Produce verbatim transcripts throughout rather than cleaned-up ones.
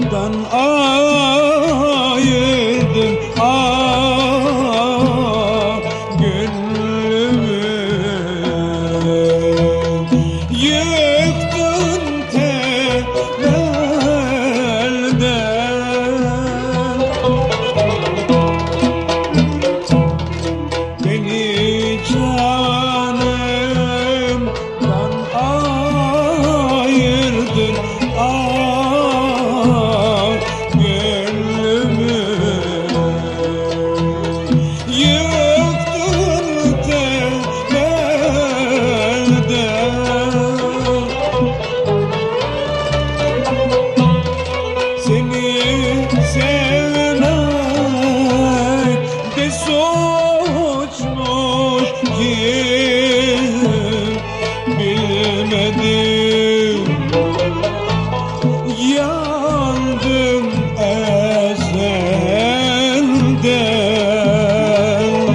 Dan ayırdın ah gönlümü, yıktın temelden. Beni canımdan ayırdın ah gönlümü, yıktın temelden. Seni sevmek de suçmuş ki bilmedim. Yandım ezelden.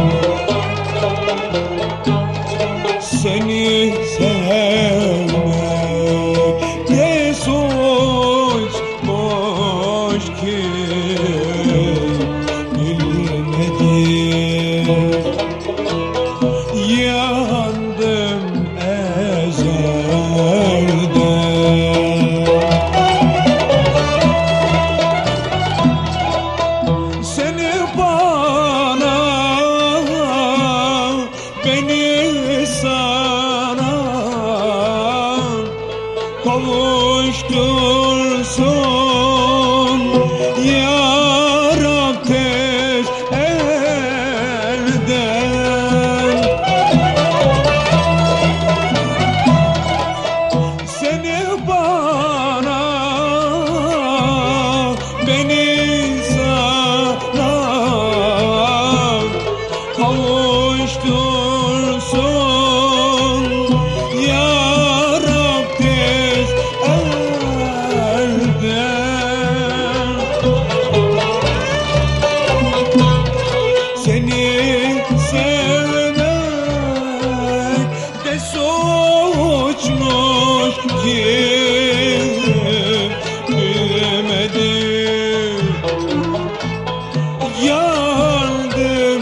Seni sevmek de suçmuş ki bilmedim. Yandım ezelden. Seni bana, beni sana kavuştursun ya Rab tez elden. Seni bana, beni sana kavuştursun ya Rab tez elden. Seni sevmek de suçmuş ki bilmedim. Yandım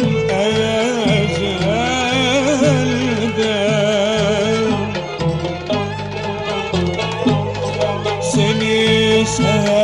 ezelden. Seni sevmek